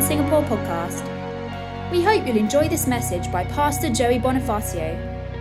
Singapore podcast. We hope you'll enjoy this message by Pastor Joey Bonifacio.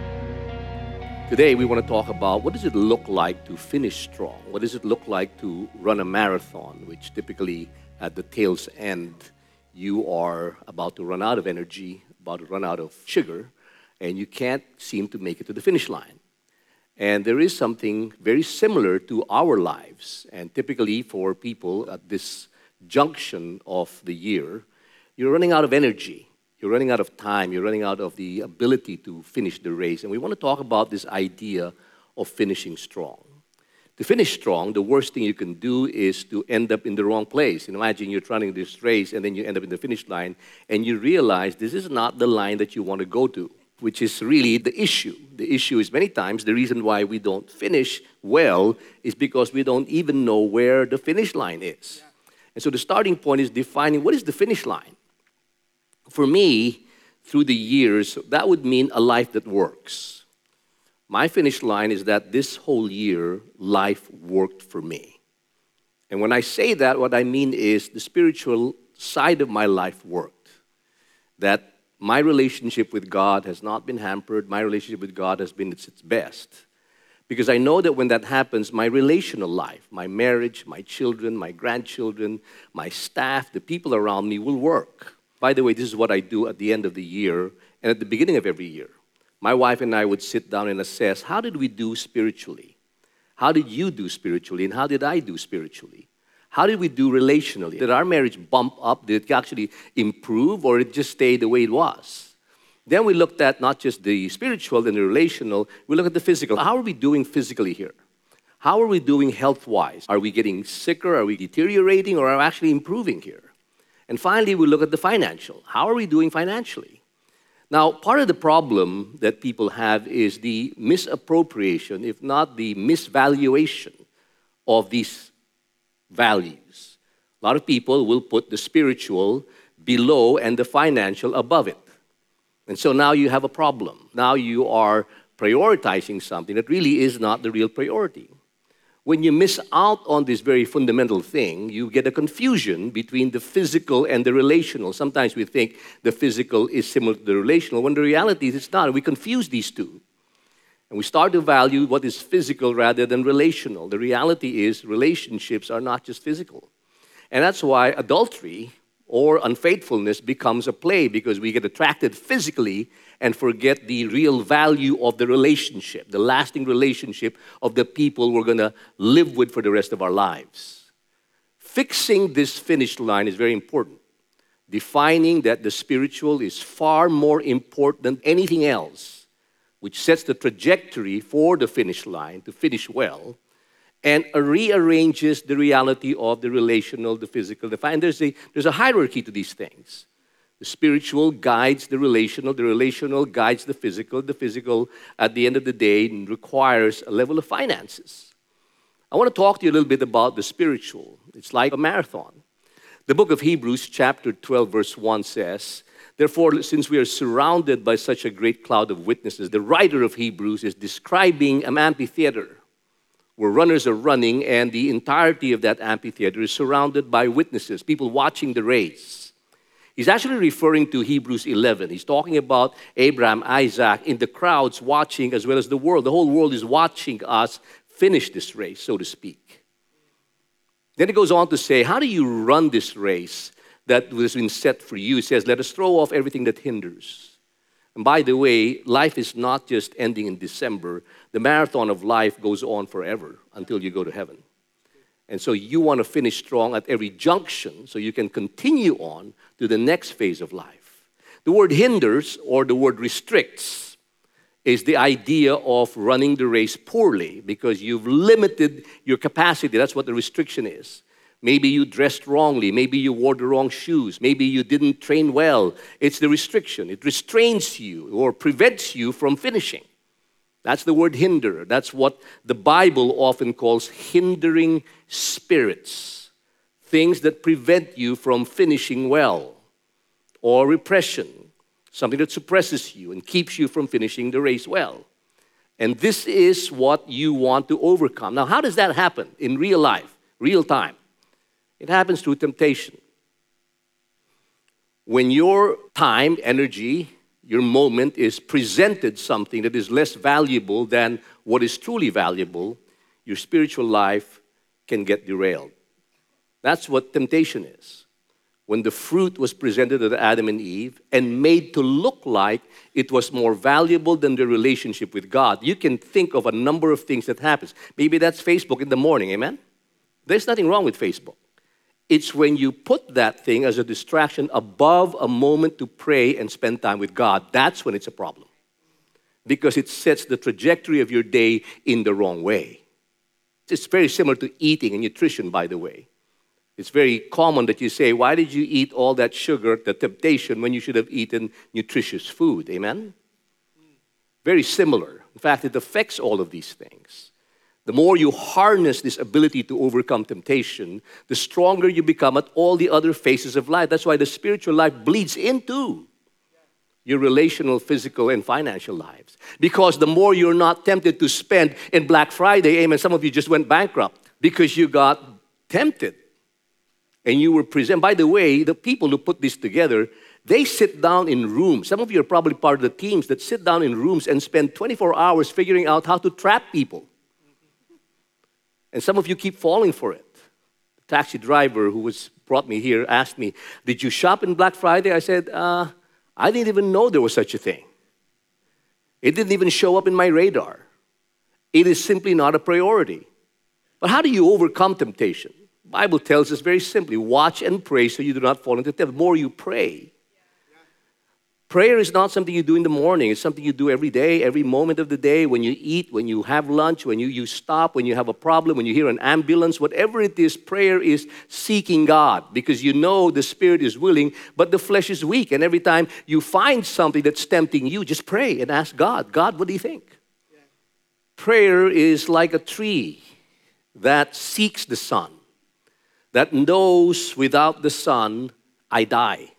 Today we want to talk about what does it look like to finish strong? What does it look like to run a marathon, which typically at the tail's end you are about to run out of energy, about to run out of sugar, and you can't seem to make it to the finish line. And there is something very similar to our lives, and typically for people at this junction of the year, you're running out of energy, you're running out of time, you're running out of the ability to finish the race. And we want to talk about this idea of finishing strong. To finish strong, the worst thing you can do is to end up in the wrong place. Imagine you're running this race and then you end up in the finish line and you realize this is not the line that you want to go to, which is really the issue. The issue is many times the reason why we don't finish well is because we don't even know where the finish line is. And so the starting point is defining what is the finish line. For me, through the years, that would mean a life that works. My finish line is that this whole year, life worked for me. And when I say that, what I mean is the spiritual side of my life worked. That my relationship with God has not been hampered. My relationship with God has been at its best. Because I know that when that happens, my relational life, my marriage, my children, my grandchildren, my staff, the people around me will work. By the way, this is what I do at the end of the year and at the beginning of every year. My wife and I would sit down and assess, how did we do spiritually? How did you do spiritually? And how did I do spiritually? How did we do relationally? Did our marriage bump up? Did it actually improve, or did it just stay the way it was? Then we looked at not just the spiritual and the relational, we look at the physical. How are we doing physically here? How are we doing health-wise? Are we getting sicker? Are we deteriorating? Or are we actually improving here? And finally, we look at the financial. How are we doing financially? Now, part of the problem that people have is the misappropriation, if not the misvaluation of these values. A lot of people will put the spiritual below and the financial above it. And so now you have a problem. Now you are prioritizing something that really is not the real priority. When you miss out on this very fundamental thing, you get a confusion between the physical and the relational. Sometimes we think the physical is similar to the relational, when the reality is it's not. We confuse these two. And we start to value what is physical rather than relational. The reality is relationships are not just physical. And that's why adultery or unfaithfulness becomes a play, because we get attracted physically and forget the real value of the relationship, the lasting relationship of the people we're going to live with for the rest of our lives. Fixing this finish line is very important. Defining that the spiritual is far more important than anything else, which sets the trajectory for the finish line to finish well, and rearranges the reality of the relational, the physical, the financial. There's a hierarchy to these things. The spiritual guides the relational guides the physical, at the end of the day, requires a level of finances. I want to talk to you a little bit about the spiritual. It's like a marathon. The book of Hebrews, chapter 12, verse 1 says, "Therefore, since we are surrounded by such a great cloud of witnesses," the writer of Hebrews is describing an amphitheater where runners are running, and the entirety of that amphitheater is surrounded by witnesses, people watching the race. He's actually referring to Hebrews 11. He's talking about Abraham, Isaac, in the crowds watching, as well as the world. The whole world is watching us finish this race, so to speak. Then it goes on to say, how do you run this race that has been set for you? It says, let us throw off everything that hinders. And by the way, life is not just ending in December. The marathon of life goes on forever until you go to heaven. And so you want to finish strong at every junction so you can continue on to the next phase of life. The word hinders or the word restricts is the idea of running the race poorly because you've limited your capacity. That's what the restriction is. Maybe you dressed wrongly. Maybe you wore the wrong shoes. Maybe you didn't train well. It's the restriction. It restrains you or prevents you from finishing. That's the word hinder. That's what the Bible often calls hindering spirits. Things that prevent you from finishing well. Or repression. Something that suppresses you and keeps you from finishing the race well. And this is what you want to overcome. Now, how does that happen in real life, real time? It happens through temptation. When your time, energy, your moment is presented something that is less valuable than what is truly valuable, your spiritual life can get derailed. That's what temptation is. When the fruit was presented to Adam and Eve and made to look like it was more valuable than their relationship with God, you can think of a number of things that happens. Maybe that's Facebook in the morning, amen? There's nothing wrong with Facebook. It's when you put that thing as a distraction above a moment to pray and spend time with God, that's when it's a problem. Because it sets the trajectory of your day in the wrong way. It's very similar to eating and nutrition, by the way. It's very common that you say, why did you eat all that sugar, the temptation, when you should have eaten nutritious food? Amen? Very similar. In fact, it affects all of these things. The more you harness this ability to overcome temptation, the stronger you become at all the other phases of life. That's why the spiritual life bleeds into your relational, physical, and financial lives. Because the more you're not tempted to spend in Black Friday, amen, some of you just went bankrupt because you got tempted. And you were present. By the way, the people who put this together, they sit down in rooms. Some of you are probably part of the teams that sit down in rooms and spend 24 hours figuring out how to trap people. And some of you keep falling for it. The taxi driver who brought me here asked me, did you shop in Black Friday? I said, I didn't even know there was such a thing. It didn't even show up in my radar. It is simply not a priority. But how do you overcome temptation? The Bible tells us very simply, watch and pray so you do not fall into temptation. The more you pray. Prayer is not something you do in the morning. It's something you do every day, every moment of the day, when you eat, when you have lunch, when you stop, when you have a problem, when you hear an ambulance, whatever it is, prayer is seeking God because you know the spirit is willing, but the flesh is weak. And every time you find something that's tempting you, just pray and ask God, God, what do you think? Yeah. Prayer is like a tree that seeks the sun, that knows without the sun, I die.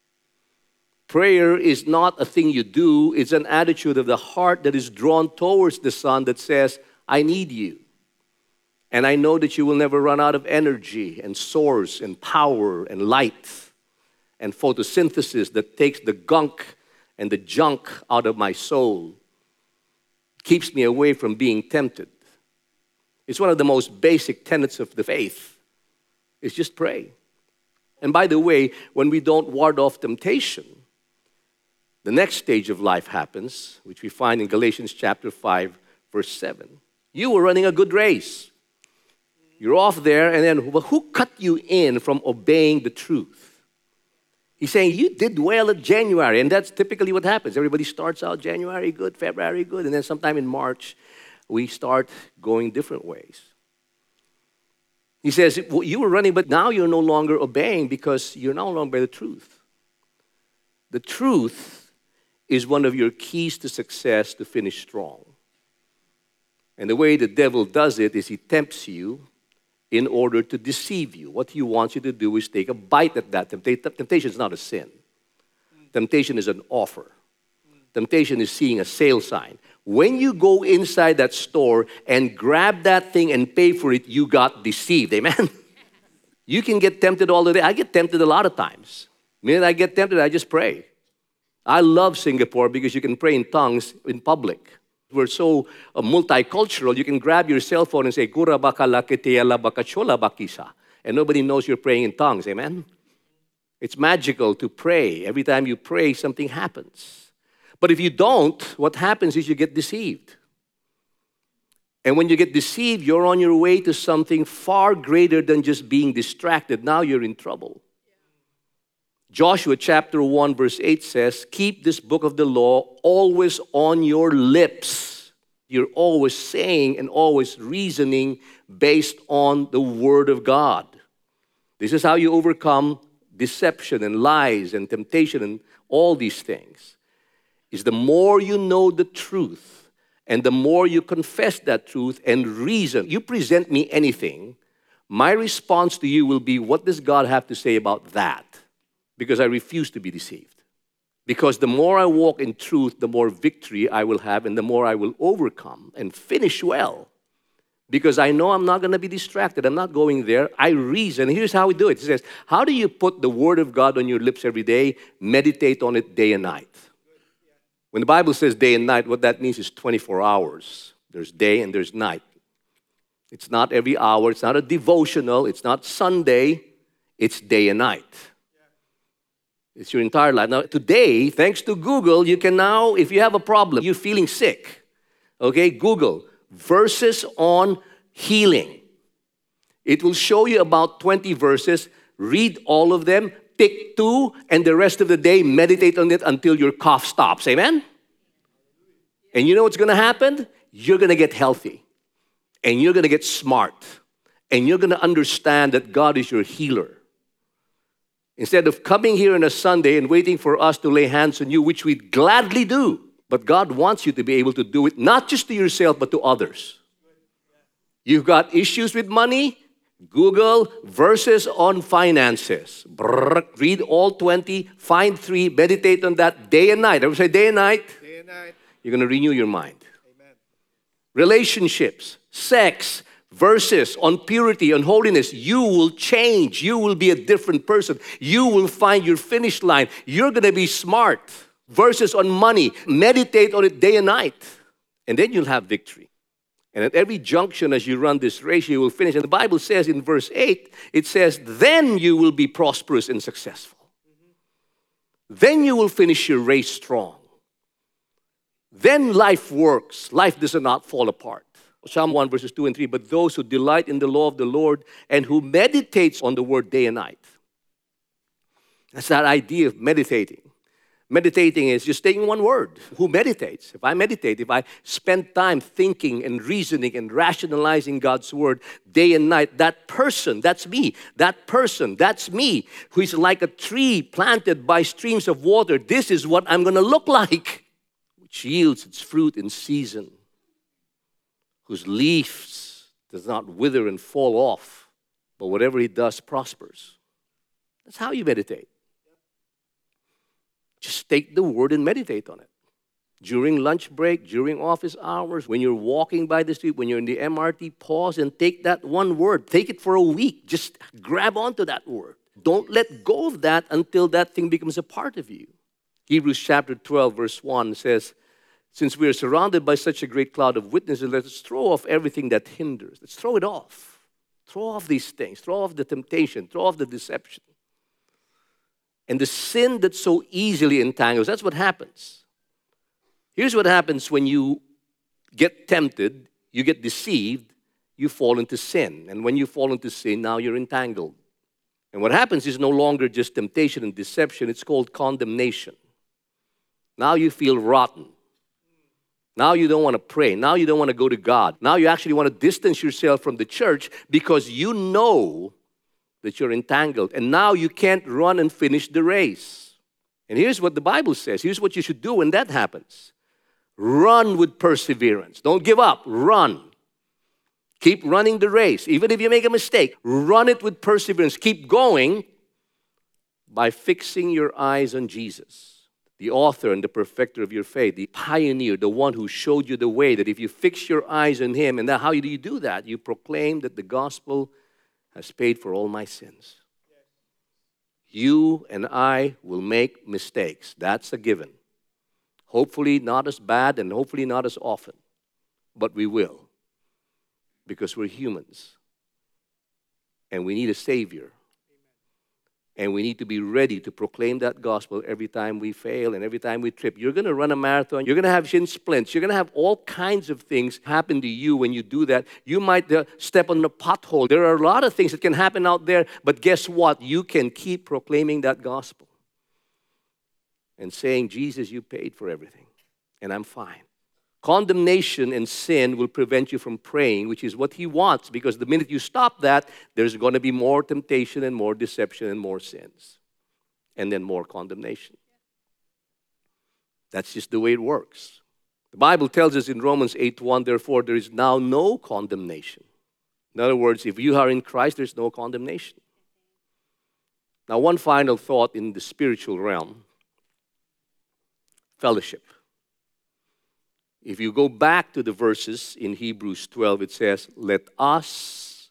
Prayer is not a thing you do. It's an attitude of the heart that is drawn towards the sun that says, I need you. And I know that you will never run out of energy and source and power and light and photosynthesis that takes the gunk and the junk out of my soul. Keeps me away from being tempted. It's one of the most basic tenets of the faith. It's just pray. And by the way, when we don't ward off temptation, the next stage of life happens, which we find in Galatians chapter 5, verse 7. You were running a good race. You're off there, and then who cut you in from obeying the truth? He's saying, you did well at January, and that's typically what happens. Everybody starts out January good, February good, and then sometime in March, we start going different ways. He says, well, you were running, but now you're no longer obeying because you're no longer by the truth. The truth is one of your keys to success to finish strong. And the way the devil does it is he tempts you in order to deceive you. What he wants you to do is take a bite at that. Temptation is not a sin. Temptation is an offer. Temptation is seeing a sale sign. When you go inside that store and grab that thing and pay for it, you got deceived. Amen? You can get tempted all the day. I get tempted a lot of times. The minute I get tempted, I just pray. I love Singapore because you can pray in tongues in public. We're so multicultural, you can grab your cell phone and say, Kura baka laketeala baka chola bakisa. And nobody knows you're praying in tongues, amen? It's magical to pray. Every time you pray, something happens. But if you don't, what happens is you get deceived. And when you get deceived, you're on your way to something far greater than just being distracted. Now you're in trouble. Joshua chapter 1 verse 8 says, keep this book of the law always on your lips. You're always saying and always reasoning based on the Word of God. This is how you overcome deception and lies and temptation and all these things. Is the more you know the truth and the more you confess that truth and reason. You present me anything, my response to you will be, what does God have to say about that? Because I refuse to be deceived. Because the more I walk in truth, the more victory I will have and the more I will overcome and finish well. Because I know I'm not going to be distracted. I'm not going there. I reason. Here's how we do it. It says, how do you put the Word of God on your lips every day? Meditate on it day and night. When the Bible says day and night, what that means is 24 hours. There's day and there's night. It's not every hour. It's not a devotional. It's not Sunday. It's day and night. It's your entire life. Now, today, thanks to Google, you can now, if you have a problem, you're feeling sick, okay, Google verses on healing. It will show you about 20 verses. Read all of them, pick 2, and the rest of the day, meditate on it until your cough stops. Amen? And you know what's going to happen? You're going to get healthy. And you're going to get smart. And you're going to understand that God is your healer. Instead of coming here on a Sunday and waiting for us to lay hands on you, which we'd gladly do, but God wants you to be able to do it, not just to yourself, but to others. You've got issues with money? Google verses on finances. Read all 20, find 3, meditate on that day and night. Everybody say day and night? Day and night. You're going to renew your mind. Amen. Relationships, sex, verses on purity, on holiness. You will change. You will be a different person. You will find your finish line. You're going to be smart. Verses on money. Meditate on it day and night. And then you'll have victory. And at every junction as you run this race, you will finish. And the Bible says in verse 8, it says, then you will be prosperous and successful. Then you will finish your race strong. Then life works. Life does not fall apart. Psalm 1 verses 2 and 3, but those who delight in the law of the Lord and who meditates on the word day and night. That's that idea of meditating. Meditating is just taking one word. Who meditates? If I meditate, if I spend time thinking and reasoning and rationalizing God's word day and night, that person, that's me. That person, that's me, who is like a tree planted by streams of water. This is what I'm going to look like, which yields its fruit in season, whose leaves does not wither and fall off, but whatever he does prospers. That's how you meditate. Just take the word and meditate on it. During lunch break, during office hours, when you're walking by the street, when you're in the MRT, pause and take that one word. Take it for a week. Just grab onto that word. Don't let go of that until that thing becomes a part of you. Hebrews chapter 12, verse 1 says, since we are surrounded by such a great cloud of witnesses, let us throw off everything that hinders. Let's throw it off. Throw off these things. Throw off the temptation. Throw off the deception. And the sin that so easily entangles. That's what happens. Here's what happens when you get tempted, you get deceived, you fall into sin. And when you fall into sin, now you're entangled. And what happens is no longer just temptation and deception. It's called condemnation. Now you feel rotten. Now you don't want to pray. Now you don't want to go to God. Now you actually want to distance yourself from the church because you know that you're entangled. And now you can't run and finish the race. And here's what the Bible says. Here's what you should do when that happens. Run with perseverance. Don't give up. Run. Keep running the race. Even if you make a mistake, run it with perseverance. Keep going by fixing your eyes on Jesus, the author and the perfecter of your faith, the pioneer, the one who showed you the way, that if you fix your eyes on him, and how do you do that? You proclaim that the gospel has paid for all my sins. You and I will make mistakes. That's a given. Hopefully not as bad and hopefully not as often, but we will, because we're humans and we need a Savior. And we need to be ready to proclaim that gospel every time we fail and every time we trip. You're going to run a marathon. You're going to have shin splints. You're going to have all kinds of things happen to you when you do that. You might step on a pothole. There are a lot of things that can happen out there. But guess what? You can keep proclaiming that gospel and saying, Jesus, you paid for everything, and I'm fine. Condemnation and sin will prevent you from praying, which is what he wants, because the minute you stop that, there's going to be more temptation and more deception and more sins, and then more condemnation. That's just the way it works. The Bible tells us in Romans 8:1, therefore there is now no condemnation. In other words, if you are in Christ, there's no condemnation. Now, one final thought in the spiritual realm. Fellowship. If you go back to the verses in Hebrews 12, it says, let us.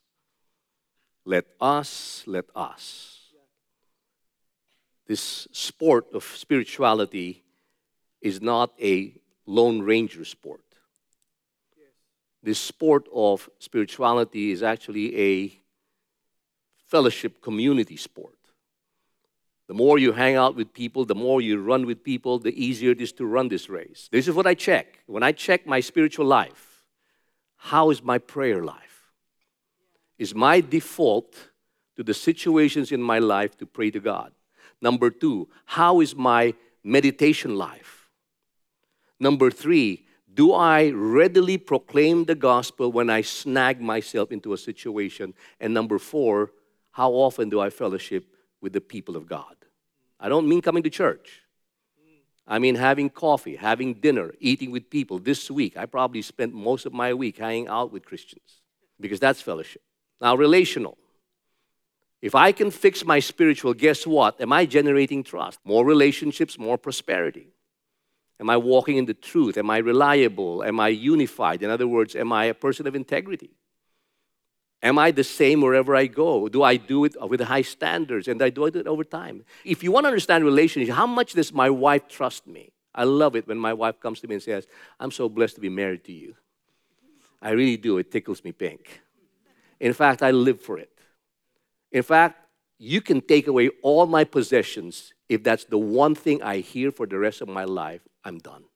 This sport of spirituality is not a Lone Ranger sport. This sport of spirituality is actually a fellowship community sport. The more you hang out with people, the more you run with people, the easier it is to run this race. This is what I check. When I check my spiritual life, how is my prayer life? Is my default to the situations in my life to pray to God? Number 2, how is my meditation life? Number 3, do I readily proclaim the gospel when I snag myself into a situation? And number 4, how often do I fellowship with the people of God? I don't mean coming to church. I mean having coffee, having dinner, eating with people. This week, I probably spent most of my week hanging out with Christians because that's fellowship. Now, relational. If I can fix my spiritual, guess what? Am I generating trust? More relationships, more prosperity. Am I walking in the truth? Am I reliable? Am I unified? In other words, am I a person of integrity? Am I the same wherever I go? Do I do it with high standards? And I do it over time. If you want to understand relationships, how much does my wife trust me? I love it when my wife comes to me and says, I'm so blessed to be married to you. I really do. It tickles me pink. In fact, I live for it. In fact, you can take away all my possessions. If that's the one thing I hear for the rest of my life, I'm done.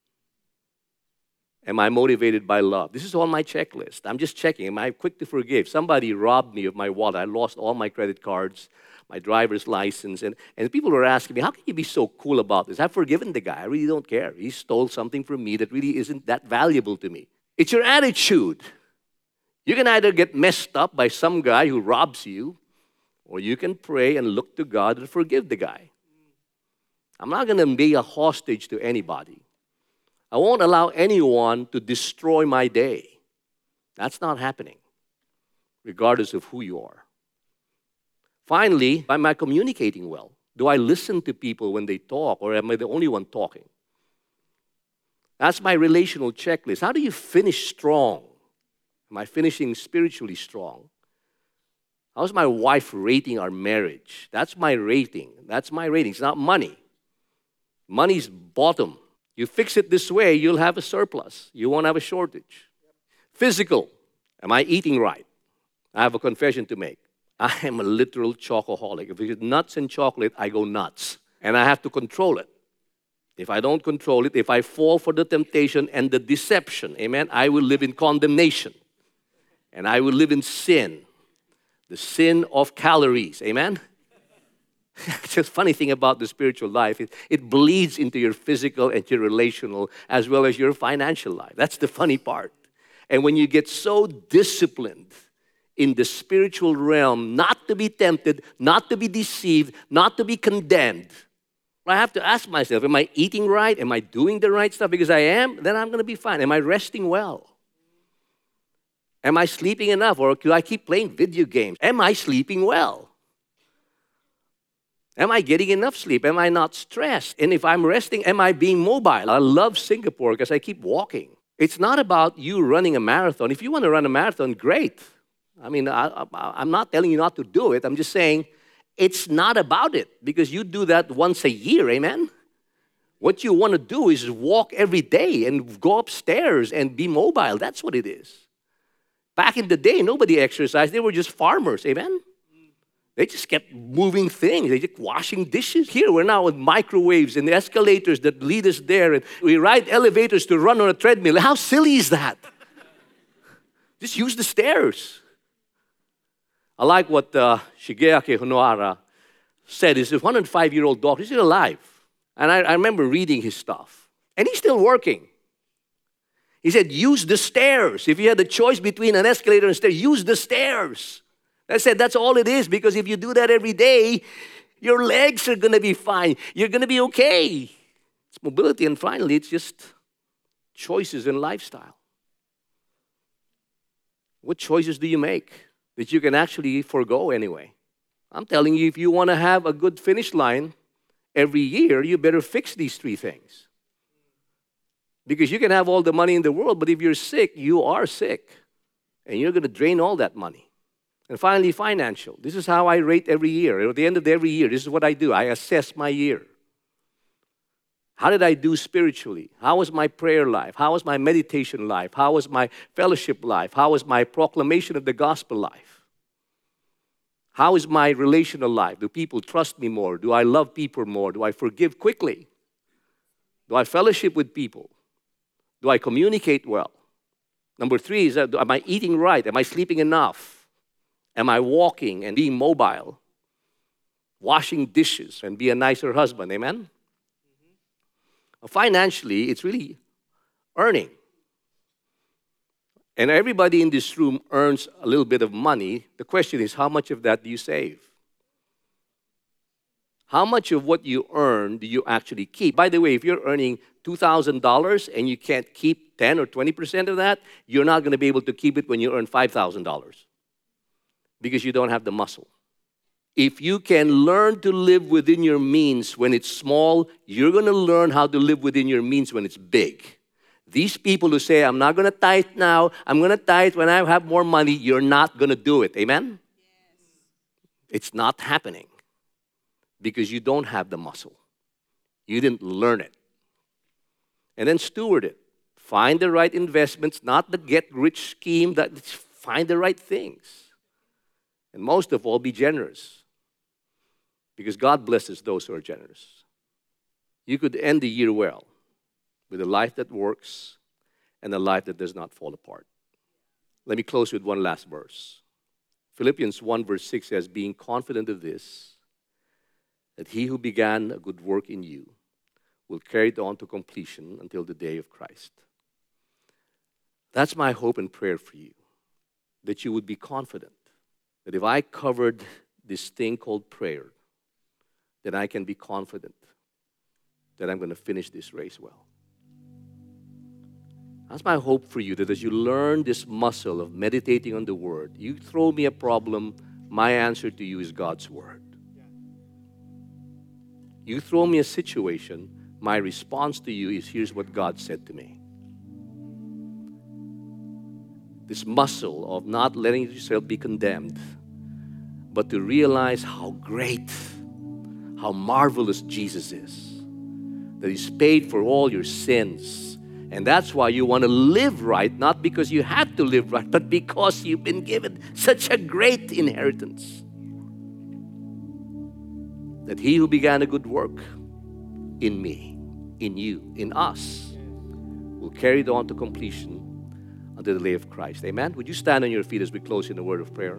Am I motivated by love? This is on my checklist. I'm just checking. Am I quick to forgive? Somebody robbed me of my wallet. I lost all my credit cards, my driver's license. And people were asking me, how can you be so cool about this? I've forgiven the guy. I really don't care. He stole something from me that really isn't that valuable to me. It's your attitude. You can either get messed up by some guy who robs you, or you can pray and look to God and forgive the guy. I'm not going to be a hostage to anybody. I won't allow anyone to destroy my day. That's not happening, regardless of who you are. Finally, am I communicating well? Do I listen to people when they talk, or am I the only one talking? That's my relational checklist. How do you finish strong? Am I finishing spiritually strong? How's my wife rating our marriage? That's my rating. That's my rating. It's not money. Money's bottom. You fix it this way, you'll have a surplus. You won't have a shortage. Physical. Am I eating right? I have a confession to make. I am a literal chocoholic. If it's nuts and chocolate, I go nuts. And I have to control it. If I don't control it, if I fall for the temptation and the deception, amen, I will live in condemnation. And I will live in sin. The sin of calories, amen? It's a funny thing about the spiritual life. It bleeds into your physical and your relational as well as your financial life. That's the funny part. And when you get so disciplined in the spiritual realm, not to be tempted, not to be deceived, not to be condemned, I have to ask myself, am I eating right? Am I doing the right stuff? Because I am, then I'm going to be fine. Am I resting well? Am I sleeping enough? Or do I keep playing video games? Am I sleeping well? Am I getting enough sleep? Am I not stressed? And if I'm resting, am I being mobile? I love Singapore because I keep walking. It's not about you running a marathon. If you want to run a marathon, great. I mean, I'm not telling you not to do it. I'm just saying it's not about it because you do that once a year, amen? What you want to do is walk every day and go upstairs and be mobile. That's what it is. Back in the day, nobody exercised. They were just farmers, amen? They just kept moving things. They just washing dishes. Here, we're now with microwaves and escalators that lead us there. And we ride elevators to run on a treadmill. How silly is that? Just use the stairs. I like what Shigeaki Honohara said. He's a 105-year-old doctor. He's still alive. And I remember reading his stuff. And he's still working. He said, use the stairs. If you had the choice between an escalator and stairs, use the stairs. I said, that's all it is, because if you do that every day, your legs are going to be fine. You're going to be okay. It's mobility, and finally, it's just choices in lifestyle. What choices do you make that you can actually forego anyway? I'm telling you, if you want to have a good finish line every year, you better fix these 3 things. Because you can have all the money in the world, but if you're sick, you are sick. And you're going to drain all that money. And finally, financial. This is how I rate every year. At the end of every year, this is what I do. I assess my year. How did I do spiritually? How was my prayer life? How was my meditation life? How was my fellowship life? How was my proclamation of the gospel life? How is my relational life? Do people trust me more? Do I love people more? Do I forgive quickly? Do I fellowship with people? Do I communicate well? Number 3 is, am I eating right? Am I sleeping enough? Am I walking and being mobile? Washing dishes and be a nicer husband, amen? Financially, it's really earning. And everybody in this room earns a little bit of money. The question is, how much of that do you save? How much of what you earn do you actually keep? By the way, if you're earning $2,000 and you can't keep 10 or 20% of that, you're not going to be able to keep it when you earn $5,000 because you don't have the muscle. If you can learn to live within your means when it's small, you're going to learn how to live within your means when it's big. These people who say, I'm not going to tithe now, I'm going to tithe when I have more money, you're not going to do it. Amen? Yes. It's not happening because you don't have the muscle. You didn't learn it. And then steward it. Find the right investments, not the get-rich scheme. Find the right things. And most of all, be generous. Because God blesses those who are generous. You could end the year well with a life that works and a life that does not fall apart. Let me close with one last verse. Philippians 1 verse 6 says, being confident of this, that he who began a good work in you will carry it on to completion until the day of Christ. That's my hope and prayer for you, that you would be confident that if I covered this thing called prayer, then I can be confident that I'm going to finish this race well. That's my hope for you, that as you learn this muscle of meditating on the Word, you throw me a problem, my answer to you is God's Word. You throw me a situation, my response to you is, here's what God said to me. This muscle of not letting yourself be condemned, but to realize how great, how marvelous Jesus is. That He's paid for all your sins. And that's why you want to live right, not because you have to live right, but because you've been given such a great inheritance. That He who began a good work in me, in you, in us, will carry it on to completion until the day of Christ. Amen? Would you stand on your feet as we close in a word of prayer?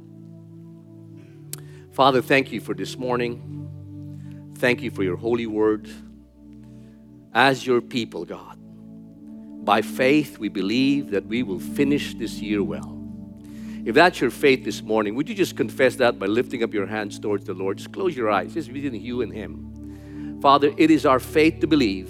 Father, thank you for this morning. Thank you for your holy word. As your people, God, by faith we believe that we will finish this year well. If that's your faith this morning, would you just confess that by lifting up your hands towards the Lord? Just close your eyes. It's between you and Him. Father, it is our faith to believe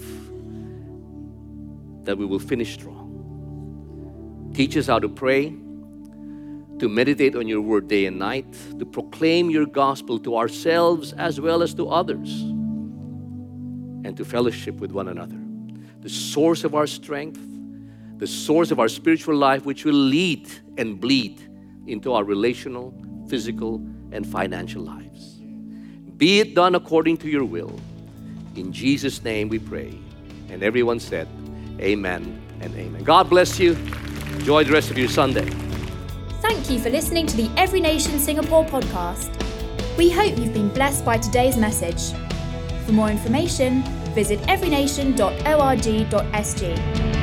that we will finish strong. Teach us how to pray, to meditate on your word day and night, to proclaim your gospel to ourselves as well as to others, and to fellowship with one another. The source of our strength, the source of our spiritual life, which will lead and bleed into our relational, physical, and financial lives. Be it done according to your will. In Jesus' name we pray. And everyone said, amen and amen. God bless you. Enjoy the rest of your Sunday. Thank you for listening to the Every Nation Singapore podcast. We hope you've been blessed by today's message. For more information, visit everynation.org.sg.